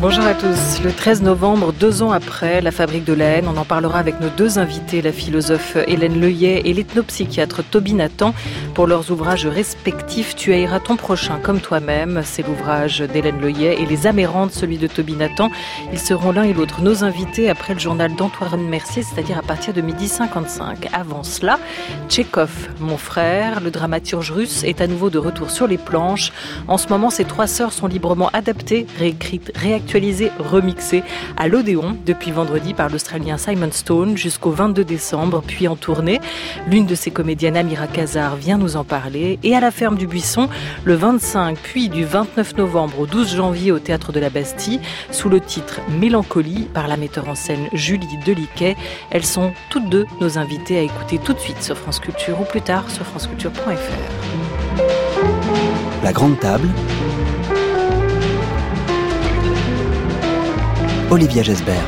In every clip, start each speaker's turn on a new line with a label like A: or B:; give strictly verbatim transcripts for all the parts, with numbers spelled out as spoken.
A: Bonjour à tous. Le treize novembre, deux ans après La Fabrique de la haine, on en parlera avec nos deux invités, la philosophe Hélène Leuillet et l'ethnopsychiatre Toby Nathan, pour leurs ouvrages respectifs. Tu haïras ton prochain comme toi-même, c'est l'ouvrage d'Hélène Leuillet, et Les Amérantes, celui de Toby Nathan. Ils seront l'un et l'autre nos invités après le journal d'Antoine Mercier, c'est-à-dire à partir de midi cinquante-cinq. Avant cela, Tchekhov, mon frère, le dramaturge russe, est à nouveau de retour sur les planches. En ce moment, ses trois sœurs sont librement adaptées, réécrites, réactualisées, remixées à l'Odéon depuis vendredi par l'Australien Simon Stone jusqu'au vingt-deux décembre, puis en tournée. L'une de ses comédiennes, Amira Kazar, vient nous en parler. Et à la Ferme du Buisson, le vingt-cinq, puis du vingt-neuf novembre au douze janvier au Théâtre de la Bastille, sous le titre Mélancolie, par la metteur en scène Julie Deliquet. Elles sont toutes deux nos invitées à écouter tout de suite sur France Culture ou plus tard sur franceculture point f r.
B: La Grande Table, Olivia Gesbert.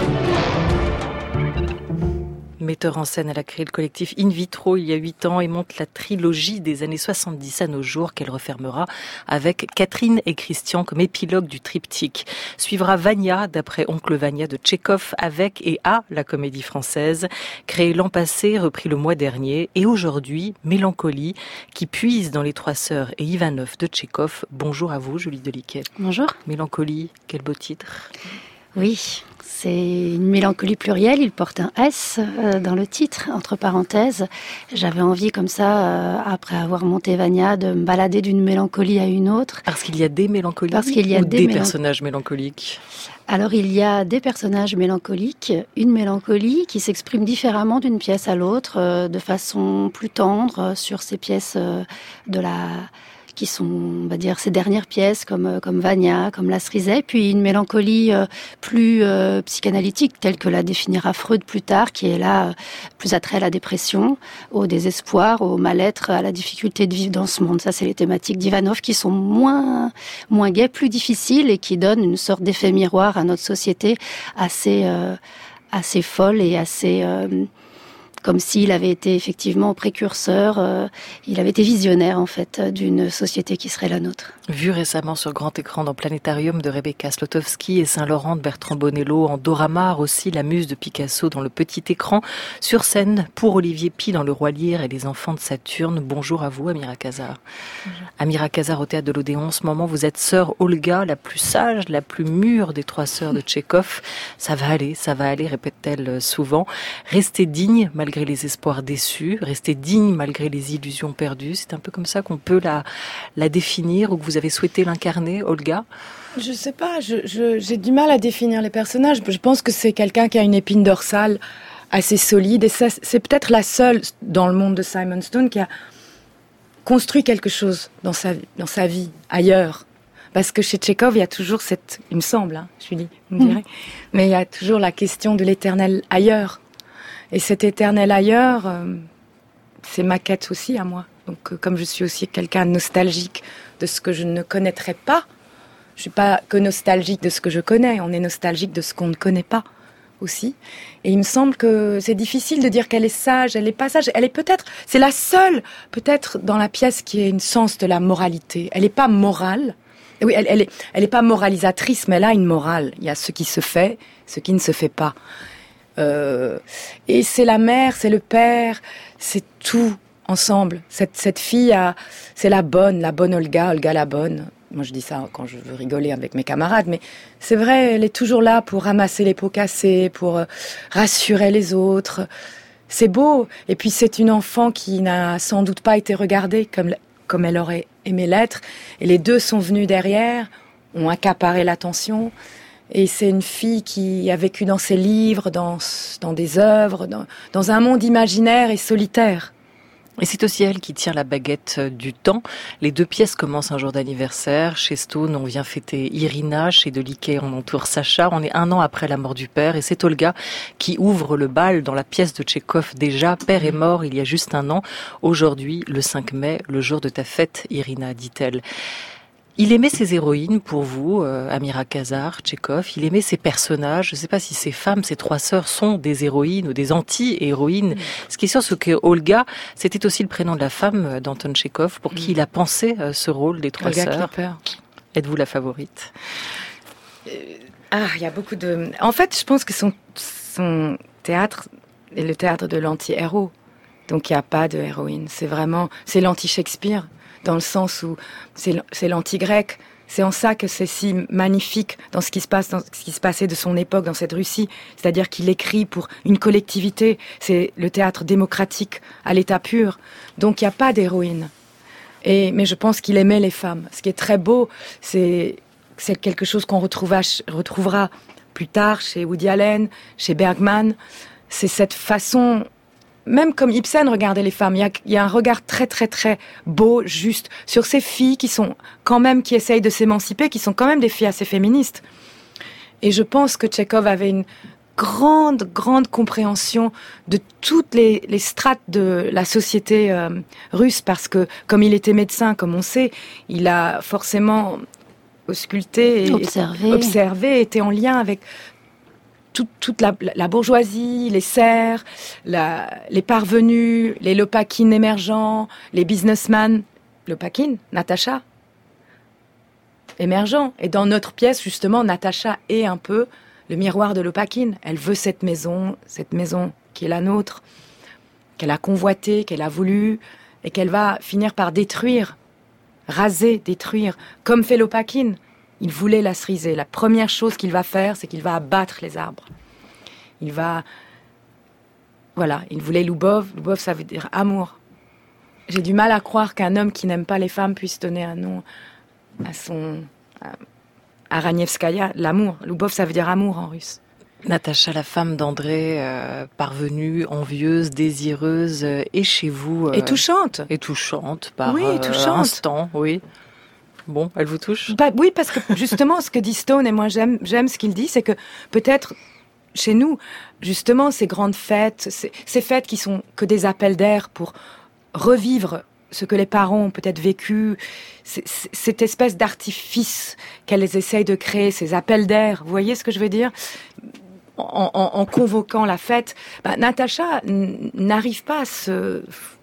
A: Metteur en scène, elle a créé le collectif In Vitro il y a huit ans et monte la trilogie des années soixante-dix à nos jours qu'elle refermera avec Catherine et Christian comme épilogue du triptyque. Suivra Vania, d'après Oncle Vania de Tchekhov, avec et à la Comédie Française, créée l'an passé, repris le mois dernier, et aujourd'hui, Mélancolie, qui puise dans Les Trois Sœurs et Ivanov de Tchekhov. Bonjour à vous, Julie Deliquet.
C: Bonjour.
A: Mélancolie, quel beau titre.
C: Oui, c'est une mélancolie plurielle, il porte un S euh, dans le titre, entre parenthèses. J'avais envie comme ça, euh, après avoir monté Vania, de me balader d'une mélancolie à une autre.
A: Parce qu'il y a des mélancolies
C: Parce qu'il y a
A: ou
C: des,
A: des
C: mélan...
A: personnages mélancoliques?
C: Alors il y a des personnages mélancoliques, une mélancolie qui s'exprime différemment d'une pièce à l'autre, euh, de façon plus tendre sur ces pièces euh, de la... qui sont, on va dire, ces dernières pièces comme comme Vania, comme La Cerisay, puis une mélancolie euh, plus euh, psychanalytique, telle que la définira Freud plus tard, qui est là euh, plus attrait à la dépression, au désespoir, au mal-être, à la difficulté de vivre dans ce monde. Ça, c'est les thématiques d'Ivanov qui sont moins moins gaies, plus difficiles et qui donnent une sorte d'effet miroir à notre société assez euh, assez folle et assez euh, comme s'il avait été effectivement précurseur, euh, il avait été visionnaire en fait d'une société qui serait la nôtre.
A: Vu récemment sur grand écran dans Planétarium de Rebecca Slotowski et Saint-Laurent de Bertrand Bonello, en Doramar aussi, la muse de Picasso dans le petit écran, sur scène pour Olivier Py dans Le Roi Lear et les enfants de Saturne. Bonjour à vous, Amira Kazar. Bonjour. Amira Kazar au Théâtre de l'Odéon. En ce moment, vous êtes sœur Olga, la plus sage, la plus mûre des trois sœurs de Tchekhov. Ça va aller, ça va aller, répète-t-elle souvent. Restez digne malgré malgré les espoirs déçus, rester digne malgré les illusions perdues. C'est un peu comme ça qu'on peut la, la définir, ou que vous avez souhaité l'incarner, Olga?
D: Je sais pas, je, je, j'ai du mal à définir les personnages. Je pense que c'est quelqu'un qui a une épine dorsale assez solide, et ça, c'est peut-être la seule dans le monde de Simon Stone qui a construit quelque chose dans sa, dans sa vie, ailleurs. Parce que chez Tchekhov, il y a toujours cette, il me semble, hein, Julie, vous me direz, mmh. mais il y a toujours la question de l'éternel ailleurs. Et cet éternel ailleurs, euh, c'est ma quête aussi à moi. Donc, euh, comme je suis aussi quelqu'un de nostalgique de ce que je ne connaîtrais pas, je suis pas que nostalgique de ce que je connais, on est nostalgique de ce qu'on ne connaît pas aussi. Et il me semble que c'est difficile de dire qu'elle est sage, elle est pas sage, elle est peut-être, c'est la seule, peut-être dans la pièce qui ait une sens de la moralité. Elle est pas morale. Oui, elle, elle est, elle est pas moralisatrice, mais elle a une morale. Il y a ce qui se fait, ce qui ne se fait pas. Euh, et c'est la mère, c'est le père, c'est tout ensemble. Cette, cette fille, a, c'est la bonne, la bonne Olga, Olga la bonne. Moi, je dis ça quand je veux rigoler avec mes camarades, mais c'est vrai, elle est toujours là pour ramasser les pots cassés, pour euh, rassurer les autres. C'est beau. Et puis, c'est une enfant qui n'a sans doute pas été regardée comme, comme elle aurait aimé l'être. Et les deux sont venus derrière, ont accaparé l'attention. Et c'est une fille qui a vécu dans ses livres, dans, dans des œuvres, dans, dans un monde imaginaire et solitaire.
A: Et c'est aussi elle qui tient la baguette du temps. Les deux pièces commencent un jour d'anniversaire. Chez Stone, on vient fêter Irina. Chez Deliquet, on entoure Sacha. On est un an après la mort du père. Et c'est Olga qui ouvre le bal dans la pièce de Tchekhov. Déjà, père est mort il y a juste un an. Aujourd'hui, le cinq mai, le jour de ta fête, Irina, dit-elle. Il aimait ses héroïnes pour vous, euh, Amira Kazar, Tchekhov. Il aimait ses personnages. Je ne sais pas si ces femmes, ces trois sœurs, sont des héroïnes ou des anti-héroïnes. Mmh. Ce qui est sûr, c'est que Olga, c'était aussi le prénom de la femme d'Anton Tchekhov, pour mmh. qui il a pensé euh, ce rôle des trois
D: Olga
A: sœurs.
D: Klipper.
A: Êtes-vous la favorite?
D: Ah, il y a beaucoup de... En fait, je pense que son, son théâtre est le théâtre de l'anti-héros. Donc, il n'y a pas de héroïne. C'est vraiment... C'est l'anti-Shakespeare, dans le sens où c'est, c'est l'anti-grec. C'est en ça que c'est si magnifique dans ce qui se passe, dans ce qui se passait de son époque, dans cette Russie. C'est-à-dire qu'il écrit pour une collectivité. C'est le théâtre démocratique à l'état pur. Donc, il n'y a pas d'héroïne. Et, mais je pense qu'il aimait les femmes. Ce qui est très beau, c'est, c'est quelque chose qu'on retrouvera, retrouvera plus tard chez Woody Allen, chez Bergman. C'est cette façon... Même comme Ibsen regardait les femmes, il y a, il y a un regard très très très beau, juste, sur ces filles qui sont quand même, qui essayent de s'émanciper, qui sont quand même des filles assez féministes. Et je pense que Tchekhov avait une grande, grande compréhension de toutes les, les strates de la société euh, russe, parce que comme il était médecin, comme on sait, il a forcément ausculté et
C: observé,
D: observé était en lien avec toute, toute la, la bourgeoisie, les serfs, la, les parvenus, les Lopakhin émergents, les businessmen. Lopakhin, Natacha, émergent. Et dans notre pièce, justement, Natacha est un peu le miroir de Lopakhin. Elle veut cette maison, cette maison qui est la nôtre, qu'elle a convoitée, qu'elle a voulu, et qu'elle va finir par détruire, raser, détruire, comme fait Lopakhin. Il voulait la ceriser. La première chose qu'il va faire, c'est qu'il va abattre les arbres. Il va... Voilà, il voulait Loubov. Loubov, ça veut dire amour. J'ai du mal à croire qu'un homme qui n'aime pas les femmes puisse donner un nom à son... à Ranievskaya, l'amour. Loubov, ça veut dire amour en russe.
A: Natacha, la femme d'André, euh, parvenue, envieuse, désireuse, euh, est chez vous... Euh,
D: et touchante.
A: Et touchante, par
D: oui, touchante.
A: Euh, instant, oui. Bon, elle vous touche ?
D: Bah, oui, parce que justement, ce que dit Stone, et moi j'aime, j'aime ce qu'il dit, c'est que peut-être chez nous, justement, ces grandes fêtes, ces, ces fêtes qui sont que des appels d'air pour revivre ce que les parents ont peut-être vécu, c'est, c'est, cette espèce d'artifice qu'elles essayent de créer, ces appels d'air, vous voyez ce que je veux dire ? En, en, en convoquant la fête, bah, Natacha n- n'arrive pas à se...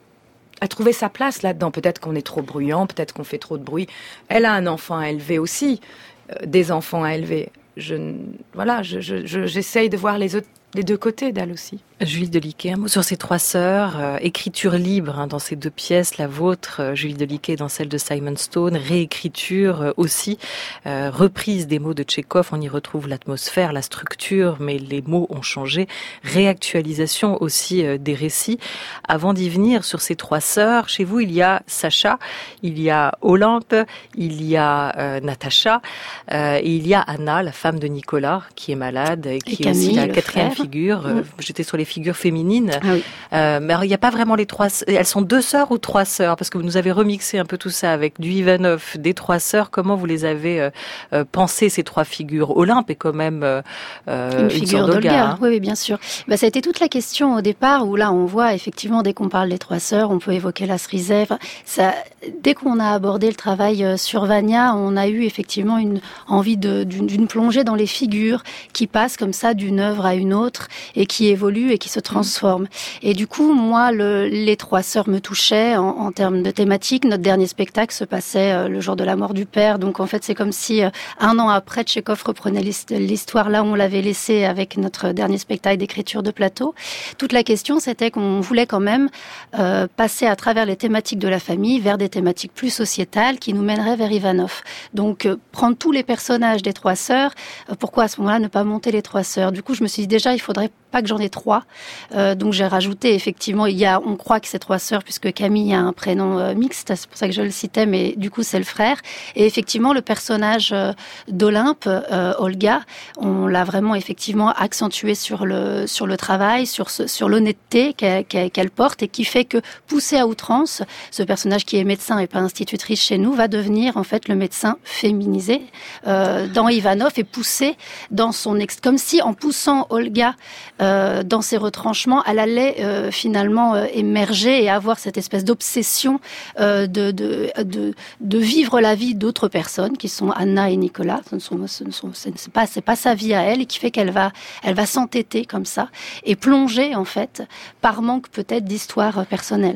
D: à trouver sa place là-dedans. Peut-être qu'on est trop bruyant, peut-être qu'on fait trop de bruit. Elle a un enfant à élever aussi, euh, des enfants à élever. Je, voilà, je, je, je, j'essaye de voir les, autres, les deux côtés d'elle aussi.
A: Julie Deliquet, un mot sur ces trois sœurs, euh, écriture libre hein, dans ces deux pièces, la vôtre, euh, Julie Deliquet, dans celle de Simon Stone, réécriture euh, aussi, euh, reprise des mots de Tchekhov, on y retrouve l'atmosphère, la structure, mais les mots ont changé, réactualisation aussi euh, des récits. Avant d'y venir sur ces trois sœurs, chez vous il y a Sacha, il y a Olympe, il y a euh, Natacha, euh, et il y a Anna, la femme de Nicolas, qui est malade, et qui et est Camille, aussi la quatrième frère. figure. Mmh. J'étais sur les figures féminines. Ah oui. euh, mais il n'y a pas vraiment les trois... Elles sont deux sœurs ou trois sœurs ? Parce que vous nous avez remixé un peu tout ça avec du Ivanov, des trois sœurs. Comment vous les avez euh, euh, pensé, ces trois figures ? Olympe est quand même euh, une, une
C: figure d'Olga. Hein. Oui, oui, bien sûr. Bah, ça a été toute la question au départ, où là, on voit effectivement, dès qu'on parle des trois sœurs, on peut évoquer la Cerizay. Enfin, ça, dès qu'on a abordé le travail sur Vania, on a eu effectivement une envie de, d'une, d'une plongée dans les figures qui passent comme ça d'une œuvre à une autre et qui évoluent et qui se transforment. Et du coup, moi, le, les trois sœurs me touchaient en, en termes de thématique. Notre dernier spectacle se passait euh, le jour de la mort du père. Donc, en fait, c'est comme si euh, un an après, Tchekhov reprenait l'histoire là où on l'avait laissé avec notre dernier spectacle d'écriture de plateau. Toute la question, c'était qu'on voulait quand même euh, passer à travers les thématiques de la famille vers des thématiques plus sociétales qui nous mèneraient vers Ivanov. Donc, euh, prendre tous les personnages des trois sœurs, euh, pourquoi à ce moment-là ne pas monter les trois sœurs ? Du coup, je me suis dit déjà, il faudrait pas que j'en ai trois. Euh, donc j'ai rajouté effectivement, il y a, on croit que c'est trois sœurs puisque Camille a un prénom euh, mixte, c'est pour ça que je le citais, mais du coup c'est le frère. Et effectivement le personnage euh, d'Olympe, euh, Olga, on l'a vraiment effectivement accentué sur le sur le travail, sur ce, sur l'honnêteté qu'elle, qu'elle, qu'elle porte et qui fait que poussée à outrance, ce personnage qui est médecin et pas institutrice chez nous va devenir en fait le médecin féminisé euh, dans Ivanov et poussé dans son ex, comme si en poussant Olga Euh, dans ses retranchements, elle allait euh, finalement euh, émerger et avoir cette espèce d'obsession euh, de, de, de, de vivre la vie d'autres personnes, qui sont Anna et Nicolas. Ce ne sont, ce ne sont, c'est pas, c'est pas sa vie à elle, et qui fait qu'elle va, elle va s'entêter comme ça, et plonger, en fait, par manque peut-être d'histoire personnelle.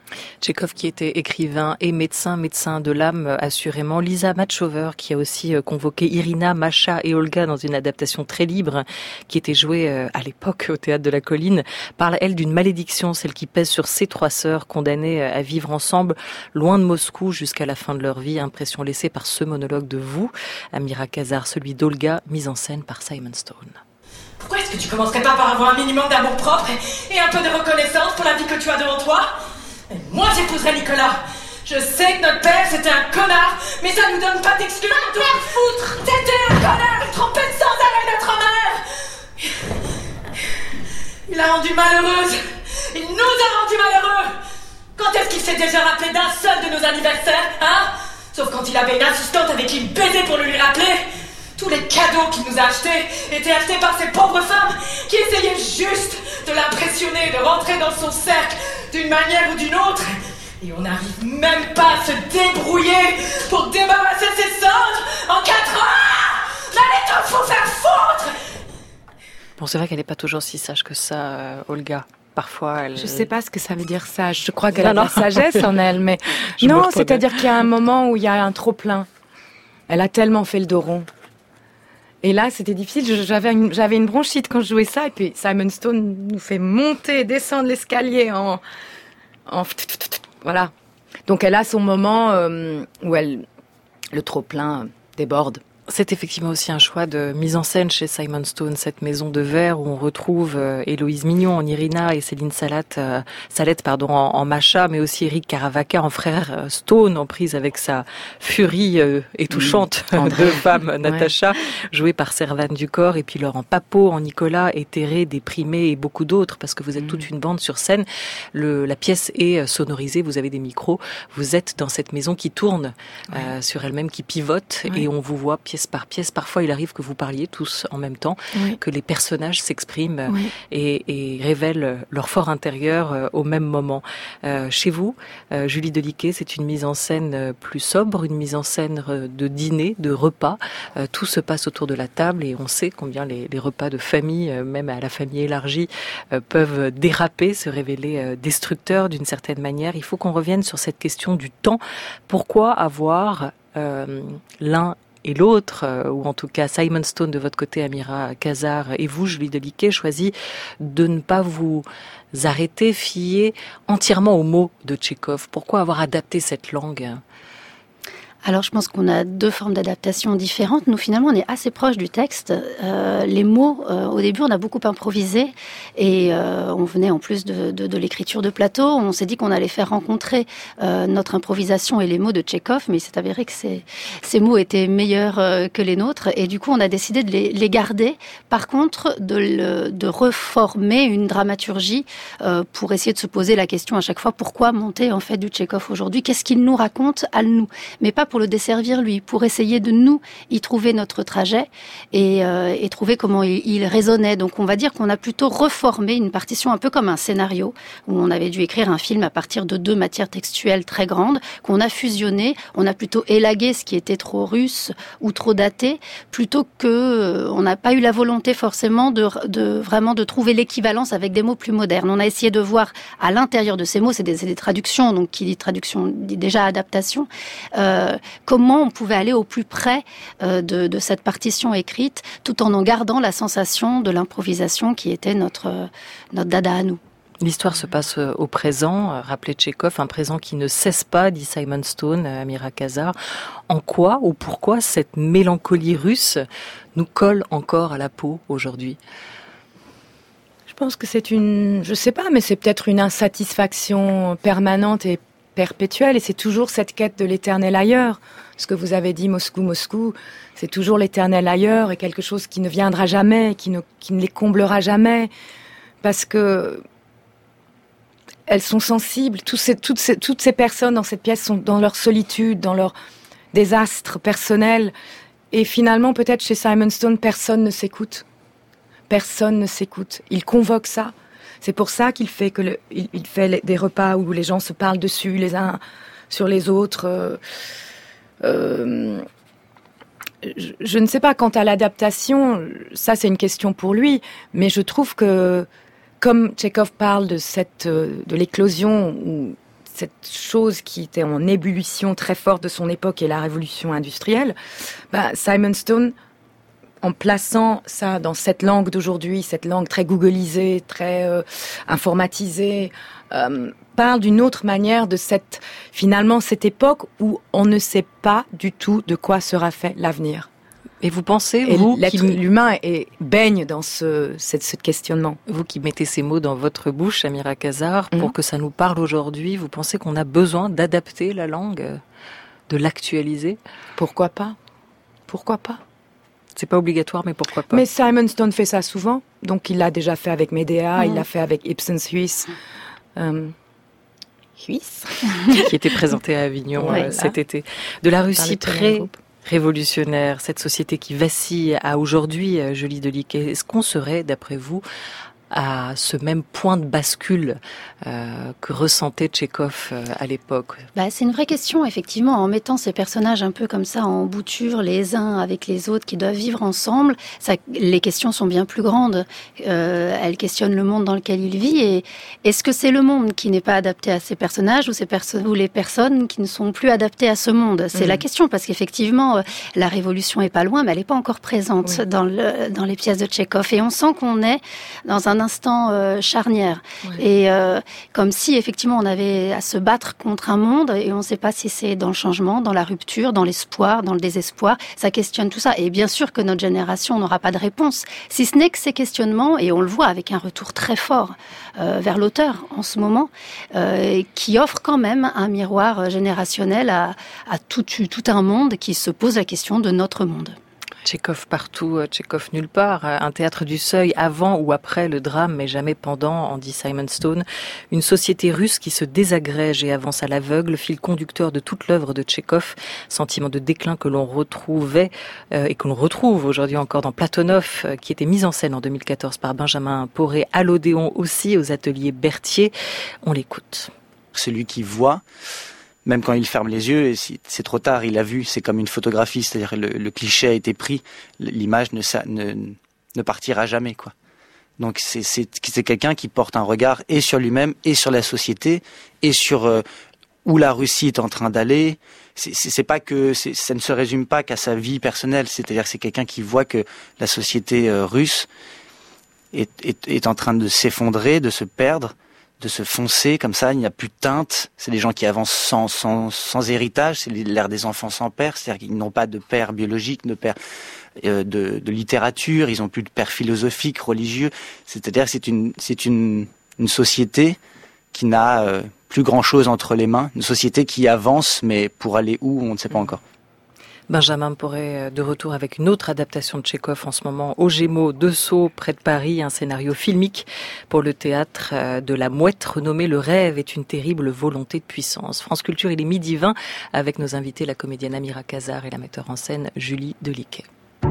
A: Tchekhov qui était écrivain et médecin, médecin de l'âme assurément. Lisa Machover qui a aussi convoqué Irina, Masha et Olga dans une adaptation très libre qui était jouée à l'époque au Théâtre de la Colline, parle elle d'une malédiction, celle qui pèse sur ces trois sœurs condamnées à vivre ensemble loin de Moscou jusqu'à la fin de leur vie. Impression laissée par ce monologue de vous, Amira Kazar, celui d'Olga, mise en scène par Simon Stone.
E: Pourquoi est-ce que tu commencerais pas par avoir un minimum d'amour propre et, et un peu de reconnaissance pour la vie que tu as devant toi ? Et moi j'épouserai Nicolas. Je sais que notre père c'était un connard, mais ça nous donne pas d'excuses pour tout foutre. C'était un connard, il trompait sans arrêt notre mère. Il a rendu malheureuse. Il nous a rendu malheureux. Quand est-ce qu'il s'est déjà rappelé d'un seul de nos anniversaires, hein ? Sauf quand il avait une assistante avec qui il baisait pour le lui rappeler. Tous les cadeaux qu'il nous a achetés étaient achetés par ces pauvres femmes qui essayaient juste de l'impressionner, de rentrer dans son cercle d'une manière ou d'une autre. Et on n'arrive même pas à se débrouiller pour débarrasser ses cendres en quatre ans. Allez, t'en faut faire foutre.
A: Bon, c'est vrai qu'elle n'est pas toujours si sage que ça, euh, Olga. Parfois, elle...
D: Je sais pas ce que ça veut dire sage. Je crois qu'elle non, a non. de la sagesse en elle, mais non, c'est-à-dire qu'il y a un moment où il y a un trop-plein. Elle a tellement fait le dos rond. Et là, c'était difficile. J'avais une, j'avais une bronchite quand je jouais ça. Et puis Simon Stone nous fait monter, descendre l'escalier en, en, voilà. Donc elle a son moment euh, où elle, le trop plein déborde.
A: C'est effectivement aussi un choix de mise en scène chez Simon Stone, cette maison de verre où on retrouve euh, Héloïse Mignon en Irina et Céline Salette, euh, Salette pardon, en, en Masha, mais aussi Eric Caravaca en frère euh, Stone, en prise avec sa furie euh, étouchante mmh. de femme, Natacha, ouais. jouée par Servane Ducor, et puis Laurent Papeau en Nicolas, éthéré, déprimé et beaucoup d'autres, parce que vous êtes mmh. toute une bande sur scène. Le, la pièce est sonorisée, vous avez des micros, vous êtes dans cette maison qui tourne ouais. euh, sur elle-même, qui pivote, ouais. et on vous voit pièce par pièce. Parfois, il arrive que vous parliez tous en même temps, oui. que les personnages s'expriment oui. et, et révèlent leur fort intérieur euh, au même moment. Euh, chez vous, euh, Julie Deliquet, c'est une mise en scène plus sobre, une mise en scène de dîner, de repas. Euh, tout se passe autour de la table et on sait combien les, les repas de famille, euh, même à la famille élargie, euh, peuvent déraper, se révéler euh, destructeurs d'une certaine manière. Il faut qu'on revienne sur cette question du temps. Pourquoi avoir euh, l'un et l'autre, euh, ou en tout cas Simon Stone de votre côté, Amira Kazar, et vous, Julie Deliquet, choisi de ne pas vous arrêter, fier entièrement aux mots de Tchekhov. Pourquoi avoir adapté cette langue ?
C: Alors, je pense qu'on a deux formes d'adaptation différentes. Nous, finalement, on est assez proche du texte. Euh, les mots, euh, au début, on a beaucoup improvisé et euh, on venait en plus de, de, de l'écriture de plateau. On s'est dit qu'on allait faire rencontrer euh, notre improvisation et les mots de Tchekhov, mais il s'est avéré que ces, ces mots étaient meilleurs euh, que les nôtres et du coup, on a décidé de les, les garder. Par contre, de, le, de reformer une dramaturgie euh, pour essayer de se poser la question à chaque fois, pourquoi monter en fait du Tchekhov aujourd'hui ? Qu'est-ce qu'il nous raconte à nous ? Mais pas pour le desservir lui, pour essayer de nous y trouver notre trajet et, euh, et trouver comment il, il résonnait. Donc on va dire qu'on a plutôt reformé une partition un peu comme un scénario où on avait dû écrire un film à partir de deux matières textuelles très grandes qu'on a fusionnées. On a plutôt élagué ce qui était trop russe ou trop daté, plutôt que euh, on n'a pas eu la volonté forcément de, de vraiment de trouver l'équivalence avec des mots plus modernes. On a essayé de voir à l'intérieur de ces mots, c'est des, c'est des traductions, donc qui dit traduction dit déjà adaptation. Euh, comment on pouvait aller au plus près euh, de, de cette partition écrite, tout en en gardant la sensation de l'improvisation qui était notre, euh, notre dada à nous.
A: L'histoire se passe au présent, rappelez Tchekhov, un présent qui ne cesse pas, dit Simon Stone, Amira Kazar. En quoi ou pourquoi cette mélancolie russe nous colle encore à la peau aujourd'hui ?
D: Je pense que c'est une, je sais pas, mais c'est peut-être une insatisfaction permanente et perpétuelle, et c'est toujours cette quête de l'éternel ailleurs. Ce que vous avez dit, Moscou, Moscou, c'est toujours l'éternel ailleurs et quelque chose qui ne viendra jamais, qui ne, qui ne les comblera jamais, parce que elles sont sensibles. Tous ces, toutes, ces, toutes ces personnes dans cette pièce sont dans leur solitude, dans leur désastre personnel, et finalement, peut-être chez Simon Stone, personne ne s'écoute. Personne ne s'écoute. Il convoque ça. C'est pour ça qu'il fait que le, il, il fait des repas où les gens se parlent dessus les uns sur les autres. Euh, euh, je, je ne sais pas, quant à l'adaptation, ça c'est une question pour lui, mais je trouve que comme Tchekhov parle de cette de l'éclosion où cette chose qui était en ébullition très forte de son époque et la révolution industrielle, bah, Simon Stone, en plaçant ça dans cette langue d'aujourd'hui, cette langue très googlisée, très euh, informatisée, euh, parle d'une autre manière de cette, finalement, cette époque où on ne sait pas du tout de quoi sera fait l'avenir.
A: Et vous pensez,
D: et
A: vous,
D: l'être,
A: qui...
D: l'humain est, baigne dans ce, ce, ce questionnement.
A: Vous qui mettez ces mots dans votre bouche, Amira Kazar, pour mmh. que ça nous parle aujourd'hui, vous pensez qu'on a besoin d'adapter la langue, de l'actualiser ?
D: Pourquoi pas ? Pourquoi pas ?
A: C'est pas obligatoire, mais pourquoi pas ?
D: Mais Simon Stone fait ça souvent. Donc, il l'a déjà fait avec Médéa, mmh. il l'a fait avec Ibsen Suisse. Euh, Suisse
A: qui était présenté à Avignon ouais, euh, cet ah. été. De la Russie pré... révolutionnaire, cette société qui vacille à aujourd'hui, Julie Deliquet, est-ce qu'on serait, d'après vous, à ce même point de bascule euh, que ressentait Tchekhov euh, à l'époque ?
C: Bah, c'est une vraie question, effectivement. En mettant ces personnages un peu comme ça en bouture, les uns avec les autres, qui doivent vivre ensemble, ça, les questions sont bien plus grandes. Euh, elles questionnent le monde dans lequel il vit. Et est-ce que c'est le monde qui n'est pas adapté à ces personnages ou, ces perso- ou les personnes qui ne sont plus adaptées à ce monde ? C'est mmh. la question, parce qu'effectivement, euh, la révolution est pas loin, mais elle n'est pas encore présente oui. dans, le, dans les pièces de Tchekhov. Et on sent qu'on est dans un instant euh, charnière ouais. et euh, comme si effectivement on avait à se battre contre un monde et on ne sait pas si c'est dans le changement, dans la rupture, dans l'espoir, dans le désespoir. Ça questionne tout ça et bien sûr que notre génération n'aura pas de réponse, si ce n'est que ces questionnements, et on le voit avec un retour très fort euh, vers l'auteur en ce moment, euh, qui offre quand même un miroir générationnel à, à tout, tout un monde qui se pose la question de notre monde.
A: Tchekhov partout, Tchekhov nulle part. Un théâtre du seuil avant ou après le drame, mais jamais pendant, en dit Simon Stone. Une société russe qui se désagrège et avance à l'aveugle, fil conducteur de toute l'œuvre de Tchekhov. Sentiment de déclin que l'on retrouvait euh, et que l'on retrouve aujourd'hui encore dans Platonov, euh, qui était mise en scène en deux mille quatorze par Benjamin Poré, à l'Odéon aussi, aux ateliers Berthier. On l'écoute.
F: Celui qui voit, même quand il ferme les yeux, et c'est trop tard, il a vu, c'est comme une photographie, c'est-à-dire le, le cliché a été pris, l'image ne, ne, ne partira jamais, quoi. Donc c'est, c'est, c'est quelqu'un qui porte un regard et sur lui-même, et sur la société, et sur euh, où la Russie est en train d'aller. C'est, c'est, c'est pas que, c'est, ça ne se résume pas qu'à sa vie personnelle, c'est-à-dire que c'est quelqu'un qui voit que la société euh, russe est, est, est en train de s'effondrer, de se perdre, de se foncer comme ça, il n'y a plus de teinte. C'est des gens qui avancent sans, sans, sans héritage, c'est l'ère des enfants sans père, c'est-à-dire qu'ils n'ont pas de père biologique, de père euh, de, de littérature, ils n'ont plus de père philosophique, religieux. C'est-à-dire que c'est une, c'est une, une société qui n'a euh, plus grand-chose entre les mains, une société qui avance, mais pour aller où, on ne sait pas encore.
A: Benjamin Poré de retour avec une autre adaptation de Tchekhov en ce moment, au Gémeaux de Sceaux, près de Paris, un scénario filmique pour le théâtre de la Mouette, renommé Le rêve est une terrible volonté de puissance. France Culture, il est midi vingt, avec nos invités, la comédienne Amira Kazar et la metteur en scène Julie Deliquet.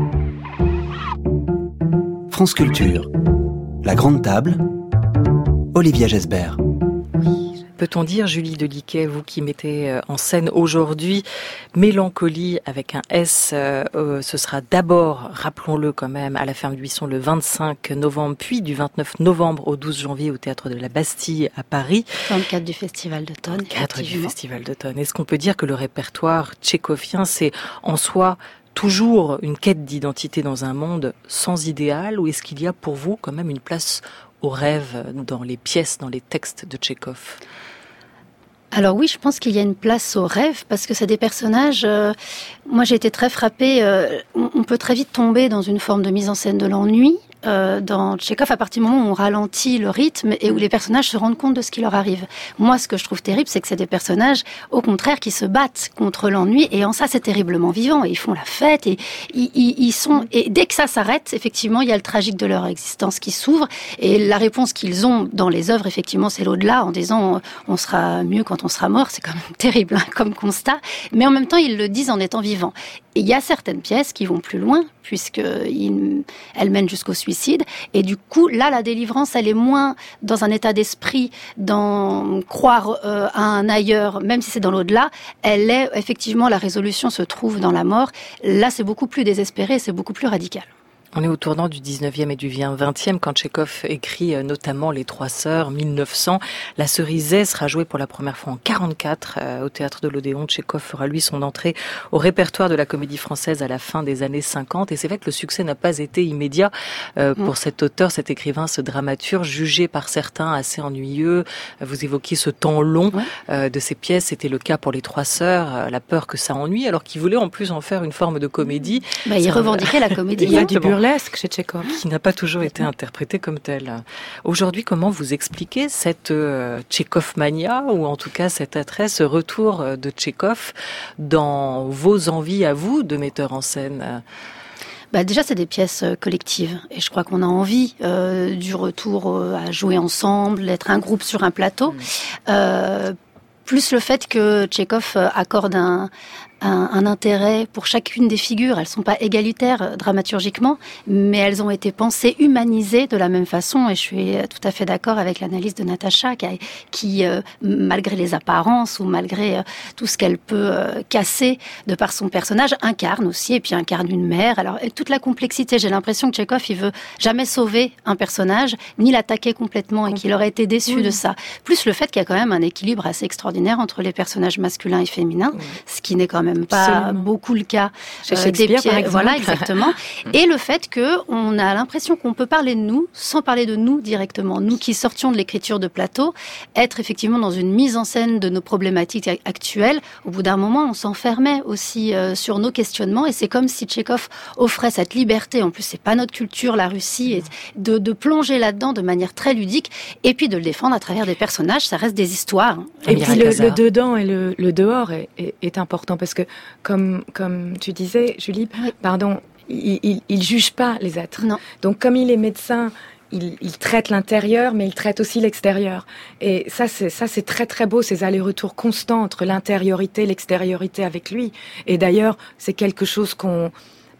B: France Culture, la grande table, Olivia Gesbert.
A: Peut-on dire, Julie Deliquet, vous qui mettez en scène aujourd'hui Mélancolie avec un S, euh, ce sera d'abord, rappelons-le quand même, à la Ferme Buisson le vingt-cinq novembre, puis du vingt-neuf novembre au douze janvier au Théâtre de la Bastille à Paris.
C: Dans le cadre du Festival d'automne.
A: Dans le cadre du Festival d'automne. Est-ce qu'on peut dire que le répertoire tchékovien, c'est en soi toujours une quête d'identité dans un monde sans idéal, ou est-ce qu'il y a pour vous quand même une place au rêve dans les pièces, dans les textes de Tchekhov ?
C: Alors oui, je pense qu'il y a une place au rêve, parce que c'est des personnages... Euh, moi, j'ai été très frappée. Euh, on, on peut très vite tomber dans une forme de mise en scène de l'ennui. Euh, dans Tchekhov, à partir du moment où on ralentit le rythme et où les personnages se rendent compte de ce qui leur arrive. Moi, ce que je trouve terrible, c'est que c'est des personnages, au contraire, qui se battent contre l'ennui, et en ça, c'est terriblement vivant. Et ils font la fête, et ils, ils, ils sont... Et dès que ça s'arrête, effectivement, il y a le tragique de leur existence qui s'ouvre, et la réponse qu'ils ont dans les œuvres, effectivement, c'est l'au-delà, en disant « on sera mieux quand on sera mort », c'est quand même terrible hein, comme constat, mais en même temps, ils le disent en étant vivants. Et il y a certaines pièces qui vont plus loin, puisqu'elles mènent jusqu'au suicide. Et du coup, là, la délivrance, elle est moins dans un état d'esprit, dans croire euh, à un ailleurs, même si c'est dans l'au-delà. Elle est, effectivement, la résolution se trouve dans la mort. Là, c'est beaucoup plus désespéré, c'est beaucoup plus radical.
A: On est au tournant du dix-neuvième et du vingtième quand Tchekhov écrit notamment Les Trois Sœurs, mille neuf cents. La Cerisay sera jouée pour la première fois en quarante-quatre euh, au Théâtre de l'Odéon. Tchekhov fera lui son entrée au répertoire de la Comédie Française à la fin des années cinquante. Et c'est vrai que le succès n'a pas été immédiat euh, pour mmh. cet auteur, cet écrivain, ce dramaturge, jugé par certains assez ennuyeux. Vous évoquiez ce temps long ouais. euh, de ses pièces. C'était le cas pour Les Trois Sœurs, euh, la peur que ça ennuie, alors qu'il voulait en plus en faire une forme de comédie.
C: Bah, il revendiquait la comédie.
A: Il y a du
D: burlesque chez Tchekhov.
A: Qui n'a pas toujours été interprété comme tel. Aujourd'hui, comment vous expliquez cette euh, Tchekhov-mania, ou en tout cas cet attrait, ce retour de Tchekhov dans vos envies à vous de metteur en scène ?
C: Bah déjà, c'est des pièces collectives. Et je crois qu'on a envie euh, du retour euh, à jouer ensemble, d'être un groupe sur un plateau. Mmh. Euh, plus le fait que Tchekhov accorde un... Un, un intérêt pour chacune des figures. Elles sont pas égalitaires dramaturgiquement, mais elles ont été pensées, humanisées de la même façon. Et je suis tout à fait d'accord avec l'analyse de Natacha, qui, qui euh, malgré les apparences ou malgré euh, tout ce qu'elle peut euh, casser de par son personnage, incarne aussi, et puis incarne une mère. Alors toute la complexité, j'ai l'impression que Tchekhov, il veut jamais sauver un personnage, ni l'attaquer complètement, et qu'il aurait été déçu oui. de ça. Plus le fait qu'il y a quand même un équilibre assez extraordinaire entre les personnages masculins et féminins, oui. ce qui n'est quand même même pas Absolument. beaucoup le cas
D: chez euh, Shakespeare, des pièces, par exemple.
C: Voilà, exactement. Et le fait que on a l'impression qu'on peut parler de nous sans parler de nous directement. Nous qui sortions de l'écriture de plateau, être effectivement dans une mise en scène de nos problématiques actuelles, au bout d'un moment, on s'enfermait aussi euh, sur nos questionnements, et c'est comme si Tchekhov offrait cette liberté. En plus, c'est pas notre culture, la Russie, et de, de plonger là-dedans de manière très ludique, et puis de le défendre à travers des personnages. Ça reste des histoires.
D: Et puis le, le dedans et le, le dehors est, est, est important, parce que comme comme tu disais, Julie, oui. pardon, il, il il juge pas les êtres.
C: Non.
D: Donc comme il est médecin, il, il traite l'intérieur, mais il traite aussi l'extérieur. Et ça, c'est ça, c'est très très beau, ces allers-retours constants entre l'intériorité et l'extériorité avec lui. Et d'ailleurs, c'est quelque chose qu'on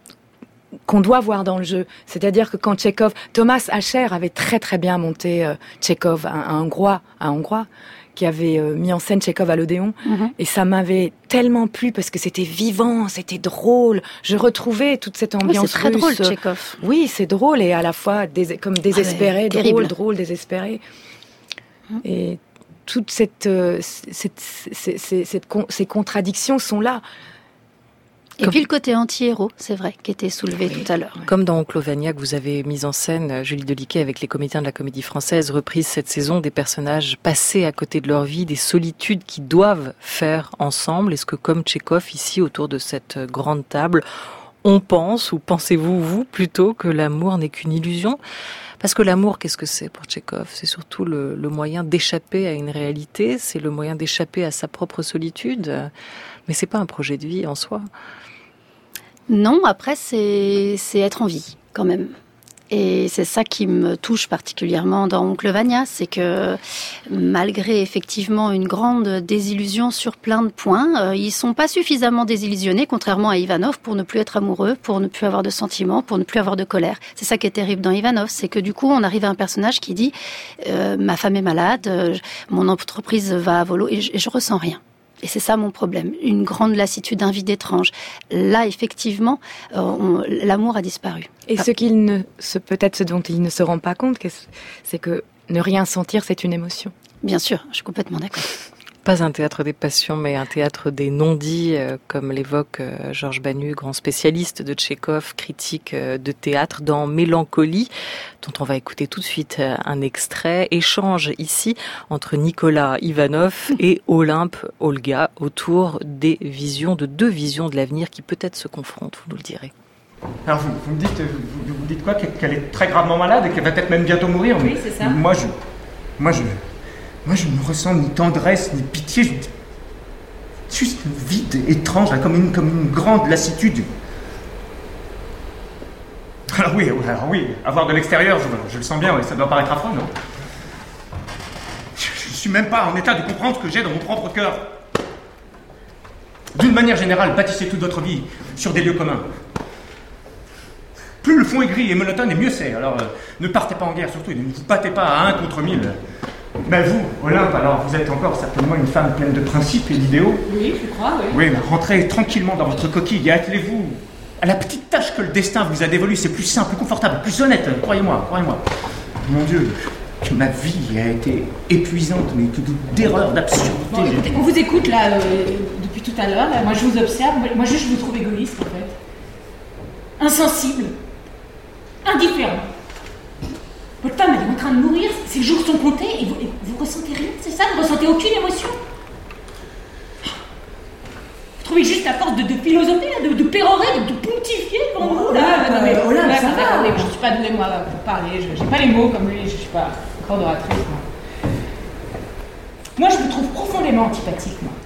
D: qu'on doit voir dans le jeu. C'est-à-dire que quand Tchekhov, Thomas Hacher avait très très bien monté euh, Tchekhov, un, un Hongrois, un Hongrois, qui avait euh, mis en scène Tchekhov à l'Odéon. Mm-hmm. Et ça m'avait tellement plu parce que c'était vivant, c'était drôle. Je retrouvais toute cette ambiance
C: russe. C'est très
D: russe.
C: drôle, Tchekhov.
D: Oui, c'est drôle et à la fois dés- comme désespéré,
C: ah ouais,
D: drôle,
C: terrible.
D: drôle, désespéré. Mm. Et toute cette, euh, cette, cette, cette, cette con- ces contradictions sont là.
C: Et Comme... puis le côté anti-héros, c'est vrai, qui était soulevé oui. tout à l'heure.
A: Comme dans Oncle Vania, que vous avez mis en scène, Julie Deliquet, avec les comédiens de la Comédie Française, reprise cette saison, des personnages passés à côté de leur vie, des solitudes qu'ils doivent faire ensemble. Est-ce que, comme Tchekhov, ici, autour de cette grande table, on pense, ou pensez-vous, vous, plutôt, que l'amour n'est qu'une illusion ? Parce que l'amour, qu'est-ce que c'est pour Tchekhov ? C'est surtout le, le moyen d'échapper à une réalité, c'est le moyen d'échapper à sa propre solitude, mais c'est pas un projet de vie en soi.
C: Non, après, c'est, c'est être en vie, quand même. Et c'est ça qui me touche particulièrement dans Oncle Vania, c'est que malgré effectivement une grande désillusion sur plein de points, euh, ils sont pas suffisamment désillusionnés, contrairement à Ivanov, pour ne plus être amoureux, pour ne plus avoir de sentiments, pour ne plus avoir de colère. C'est ça qui est terrible dans Ivanov, c'est que du coup, on arrive à un personnage qui dit euh, « ma femme est malade, euh, mon entreprise va à volo et je, et je ressens rien ». Et c'est ça mon problème, une grande lassitude, un vide étrange. Là, effectivement, euh, on, l'amour a disparu.
D: Et ah. ce qu'il ne, ce, peut-être ce dont il ne se rend pas compte, c'est que ne rien sentir, c'est une émotion.
C: Bien sûr, je suis complètement d'accord.
A: Pas un théâtre des passions, mais un théâtre des non-dits, euh, comme l'évoque euh, Georges Banu, grand spécialiste de Tchekhov, critique euh, de théâtre, dans Mélancolie, dont on va écouter tout de suite euh, un extrait. Échange ici entre Nicolas Ivanov et Olympe Olga autour des visions, de deux visions de l'avenir qui peut-être se confrontent, vous nous le direz.
G: Alors vous, vous me dites, vous, vous dites quoi, qu'elle est très gravement malade et qu'elle va peut-être même bientôt mourir.
E: Oui, c'est ça.
G: Moi, je, moi, je, moi, je ne ressens ni tendresse ni pitié. Je, juste vide, étrange, comme une, comme une grande lassitude. Alors oui, alors oui, à voir de l'extérieur, je, je le sens bien, oui, ça doit paraître affreux, non ? Je ne suis même pas en état de comprendre ce que j'ai dans mon propre cœur. D'une manière générale, bâtissez toute votre vie sur des lieux communs. Plus le fond est gris et monotone, et mieux c'est. Alors, euh, ne partez pas en guerre, surtout, et ne vous battez pas à un contre mille. Mais vous, Olympe, alors, vous êtes encore certainement une femme pleine de principes et d'idéaux.
E: Oui, je crois, oui.
G: Oui, mais rentrez tranquillement dans votre coquille et attelez-vous à la petite tâche que le destin vous a dévolue. C'est plus simple, plus confortable, plus honnête, croyez-moi, croyez-moi. Mon Dieu, que ma vie a été épuisante, mais que d'erreurs, d'absurdité.
H: Bon, écoutez, on vous écoute là euh, depuis tout à l'heure. Là, moi, je vous observe. Moi, juste, je vous trouve égoïste, en fait. Insensible. Indifférent. Votre femme, elle est en train de mourir. Ses jours sont comptés et vous, et vous ressentez rien, c'est ça? Vous ressentez aucune émotion? Vous trouvez juste à force de, de philosopher, de, de pérorer, de, de pontifier comme vous, là?
I: Oh, mais, oh là, ça va.
H: Je ne suis pas douée, moi, pour parler. Je n'ai pas les mots comme lui. Je ne suis pas encore d'oratrice, moi. Moi, je vous trouve profondément antipathique, moi.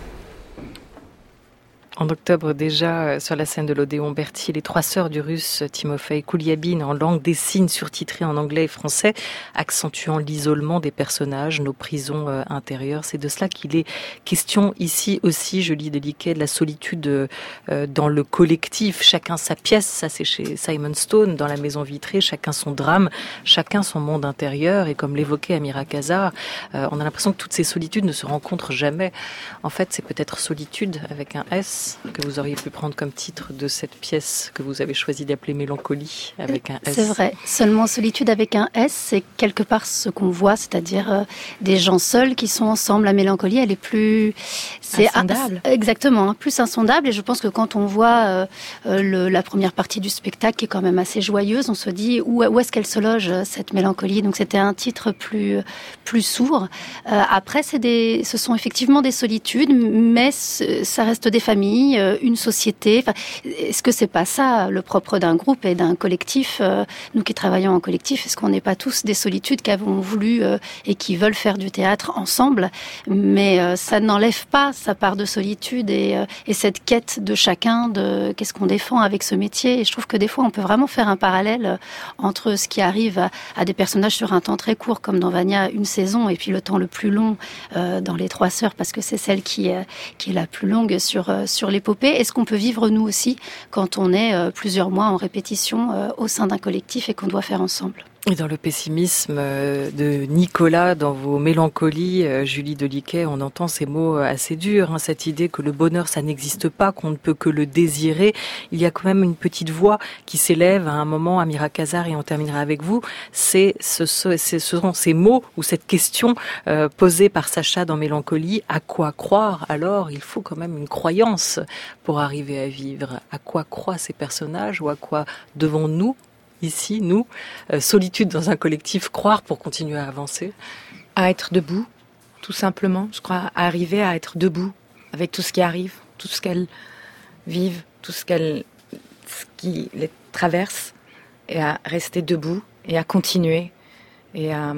A: En octobre déjà, sur la scène de l'Odéon Berthier, les trois sœurs du russe Timofei Kouliabine en langue des signes surtitrée en anglais et français, accentuant l'isolement des personnages, nos prisons euh, intérieures. C'est de cela qu'il est question ici aussi, je lis de Liquet, de la solitude euh, dans le collectif. Chacun sa pièce, ça c'est chez Simon Stone, dans La Maison Vitrée, chacun son drame, chacun son monde intérieur. Et comme l'évoquait Amira Kazar, euh, on a l'impression que toutes ces solitudes ne se rencontrent jamais. En fait, c'est peut-être solitude avec un S que vous auriez pu prendre comme titre de cette pièce que vous avez choisi d'appeler Mélancolie avec un S.
C: C'est vrai. Seulement Solitude avec un S, c'est quelque part ce qu'on voit, c'est-à-dire euh, des gens seuls qui sont ensemble. La mélancolie, elle est plus... C'est
D: insondable.
C: Ah, exactement, hein, plus insondable. Et je pense que quand on voit euh, euh, le, la première partie du spectacle, qui est quand même assez joyeuse, on se dit où, où est-ce qu'elle se loge, cette mélancolie. Donc c'était un titre plus, plus sourd. Euh, après, c'est des, ce sont effectivement des solitudes, mais ça reste des familles, une société. Enfin, est-ce que c'est pas ça le propre d'un groupe et d'un collectif? euh, Nous qui travaillons en collectif, est-ce qu'on n'est pas tous des solitudes qui avons voulu euh, et qui veulent faire du théâtre ensemble? Mais euh, ça n'enlève pas sa part de solitude et, euh, et cette quête de chacun de qu'est-ce qu'on défend avec ce métier. Et je trouve que des fois, on peut vraiment faire un parallèle entre ce qui arrive à, à des personnages sur un temps très court, comme dans Vania, une saison, et puis le temps le plus long euh, dans Les Trois Sœurs, parce que c'est celle qui, euh, qui est la plus longue sur euh, sur l'épopée. Est-ce qu'on peut vivre nous aussi quand on est euh, plusieurs mois en répétition euh, au sein d'un collectif et qu'on doit faire ensemble?
A: Et dans le pessimisme de Nicolas, dans vos mélancolies, Julie Deliquet, on entend ces mots assez durs, hein, cette idée que le bonheur, ça n'existe pas, qu'on ne peut que le désirer. Il y a quand même une petite voix qui s'élève à un moment, Amira Kazar, et on terminera avec vous. C'est ce, ce, ce sont ces mots ou cette question euh, posée par Sacha dans Mélancolie. À quoi croire? Alors, il faut quand même une croyance pour arriver à vivre. À quoi croient ces personnages ou à quoi devons-nous ici, nous, euh, solitude dans un collectif, croire pour continuer à avancer?
D: À être debout, tout simplement. Je crois à arriver à être debout avec tout ce qui arrive, tout ce qu'elles vivent, tout ce qu'elles, ce qui les traverse, et à rester debout et à continuer et à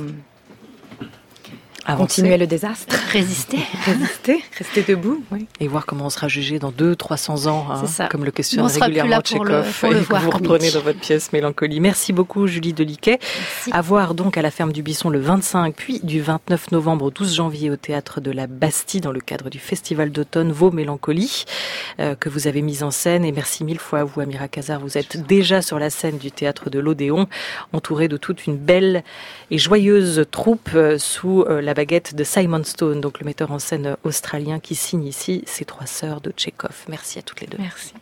A: Avancer.
D: Continuer le désastre.
C: Résister.
D: Résister, rester debout, oui.
A: Et voir comment on sera jugé dans deux, trois cents ans, hein, comme le questionne
C: on
A: régulièrement Tchekhov.
C: Et
A: vous reprenez dans votre pièce Mélancolie. Merci beaucoup, Julie Deliquet. À voir donc à la Ferme du Buisson le vingt-cinq, puis du vingt-neuf novembre au douze janvier au Théâtre de la Bastille, dans le cadre du Festival d'automne Vos Mélancolies, euh, que vous avez mise en scène. Et merci mille fois à vous, Amira Kazar. Vous êtes déjà sur la scène du Théâtre de l'Odéon, entourée de toute une belle et joyeuse troupe euh, sous euh, la baguette de Simon Stone, donc le metteur en scène australien qui signe ici ces trois sœurs de Tchekhov. Merci à toutes les deux.
D: Merci.